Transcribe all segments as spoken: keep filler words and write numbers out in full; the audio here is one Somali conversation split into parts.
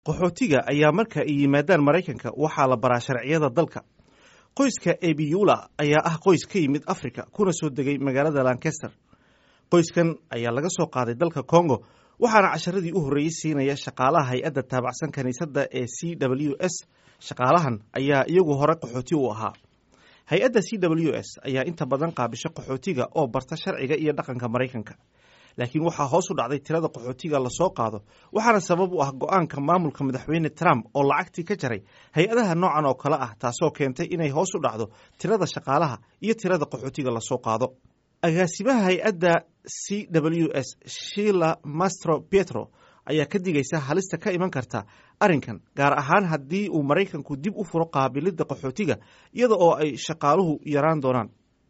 qaxootiga ayaa marka ay yimaadaan Maraykanka waxaa la baraa sharciyada dalka. Qoyska Ebiyula ayaa ah qoys ka yimid Afrika kuna soo degay magaalada Lancaster. Qoyskan ayaa laga soo qaaday dalka Congo waxaana casharadii u horreeyay siinaya shaqaalaha hay'adda taabacsan kaniisadda ee C W S. Shaqaalahan ayaa iyagu hore qaxooti u ahaa. Hay'adda C W S ayaa inta badan qaabisha qaxootiga oo barta sharciga iyo dhaqanka Maraykanka. Laakiin waxaa hoos u dhacday tirada qaxootiga la soo qaado waxaana sabab u ah go'aanka maamulka madaxweyne Trump oo lacagtii ka jaray hay'adaha noocan oo kale ah taasoo keentay inay hoos u dhacdo tirada shaqaalaha iyo tirada qaxootiga la soo qaado. Agaasimaha hay'adda C W S Sheila Mastro Pietro ayaa ka digaysa halista ka iman karta arrinkan gaar ahaan haddii uu Maraykanku dib u furo qaabilidda qaxootiga iyada oo ay shaqaaluhu yaraan doonaan.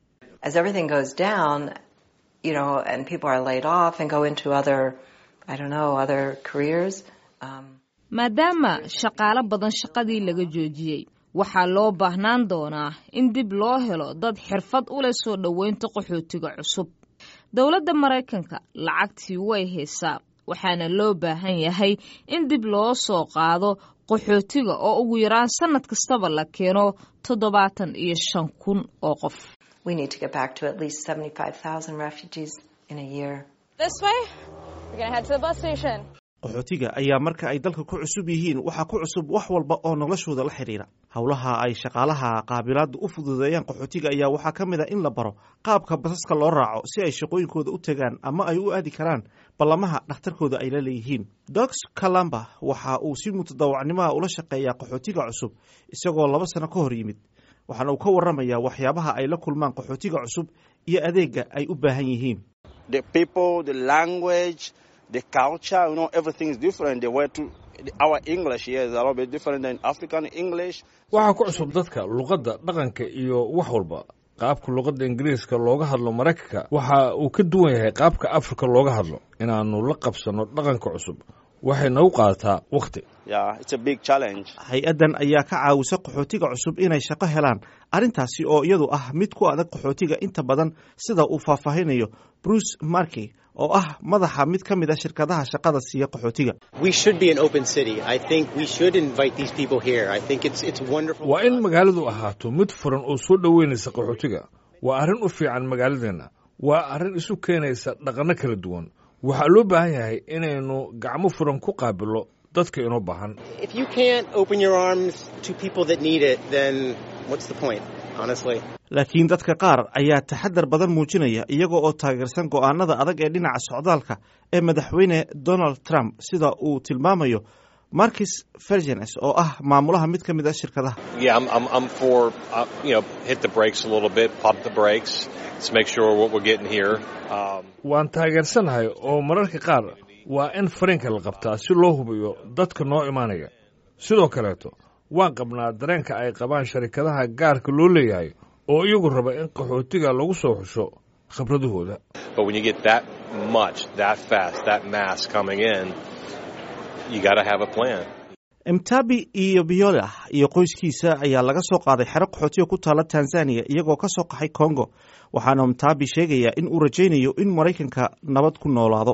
As everything goes down, you know, and people are laid off and go into other, I don't know, other careers. Um, maadaama shaqaale badan shaqadii laga joojiyey waxaa loo baahnaan doonaa in dib loo helo dad xirfad u leh soo dhoweynta qaxootiga cusub. Dowladda Maraykanka lacagtii way haysaa waxaana loo baahan yahay in dib loo soo qaado qaxootiga oo ugu yaraan sanad kastaba la keeno toddobaatan iyo shan kun oo qof. We need to get back to at least seventy-five thousand refugees in a year. This way, we're going to head to the bus station. qaxootiga ayaa marka ay dalka ku cusub yihiin waxa ku cusub wax walba oo noloshooda la xiriira. Hawlaha ay shaqaalaha qaabilaaddu u fududeeyaan qaxootiga ayaa waxaa ka mid ah in la baro qaabka basaska loo raaco si ay shaqooyinkooda u tagaan ama ay u aadi karaan ballamaha dhakhtarkooda ay la leeyihiin. Dox Kalamba waxa uu si mutadawacnimo ula shaqeeyaa qaxootiga cusub isagoo laba sano ka hor yimid. waxaana uu ka warramayaa waxyaabaha ay la kulmaan qaxootiga cusub iyo adeega ay u baahan yihiin. The people, the language, the culture, you know, everything is different. The way to our English here is a little bit different than African English. Waxa ku cusub dadka luqadda, dhaqanka iyo wax walba. Qaabka luqadda Ingiriiska looga hadlo Maraykanka waxa uu ka duwan yahay qaabka Afrika looga hadlo. Inaanu la qabsano dhaqanka cusub waxayna u qaadataa waqti. Yeah, it's a big challenge. Hay'addan ayaa ka caawisa qaxootiga cusub inay shaqo helaan. Arrintaasi oo iyadu ah mid ku adag qaxootiga inta badan sida uu faahfaahinayo Bruce Markey oo ah madaxa mid ka mid ah shirkadaha shaqada siiya qaxootiga. We should be an open city. I think we should invite these people here. I think it's it's wonderful. Waa in magaaladu ahaato mid furan oo soo dhaweynaysa qaxootiga. Waa arrin u fiican magaaladeena. Waa arrin isu keenaysa dhaqano kala duwan. Waxa loo baahan yahay inaynu gacmo furan ku qaabilo dadka inoo baahan. If you can't open your arms to people that need it, then what's the point, honestly? Laakiin dadka qaar ayaa taxadar badan muujinaya iyaga oo taageersan go'aanada adag ee dhinaca socdaalka ee madaxweyne Donald Trump sida uu tilmaamayo Marcus Fergenes oo ah maamulaha mid ka mid ah shirkadaha. Yeah, I'm I'm I'm for uh, you know, hit the brakes a little bit, pop the brakes. Let's make sure what we're getting here. Um waan taageersanahay oo mararka qaar waa in fariinka la qabtaa si loo hubiyo dadka noo imaanaya. Sidoo kaleeto waan qabnaa dareenka ay qabaan shirkadaha gaarka loo leeyahay oo iyagu raba in qaxootiga lagu soo xusho khibradahooda. But when you get that much, that fast, that mass coming in, you got to have a plan. Mtabi iyo Biola iyo qoyskiisa ayaa laga soo qaaday xero qaxootiga ku taala Tanzania iyagoo ka soo qaxay Congo waxaana Mtabi sheegaya in uu rajaynayo in Maraykanka nabad ku noolaado.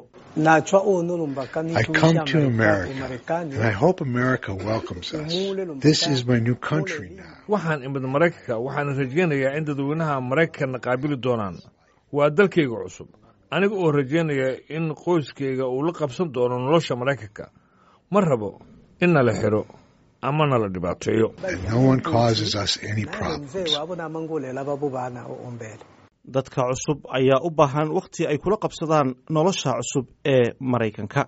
I come to America and I hope America welcomes us. This is my new country now. Waxaan imid Maraykanka waxaan rajaynayaa in dadweynaha Maraykanka qaabili doonaan. Waa dalkayga cusub. Aniga oo rajaynaya in qoyskayga uu la qabsan doono nolosha Maraykanka. Ma rabo in la xiro ama la dhibaateeyo. And no one causes us any problems. Dadka cusub ayaa u baahan waqti ay kula qabsadaan nolosha cusub ee Maraykanka.